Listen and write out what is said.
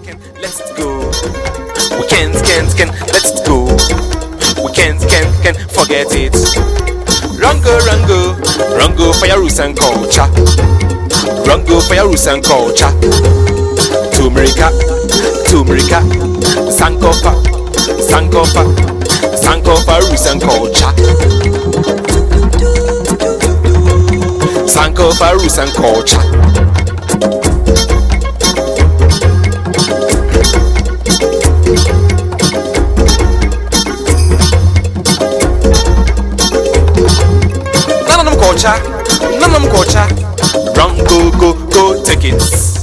let's go. We can, let's go. We can, forget it. Rango for your roots and culture. Rango for your roots and culture. Turmerica, Sankofa, roots and culture. Sankofa, roots and culture. None of them culture. Run, go, take it.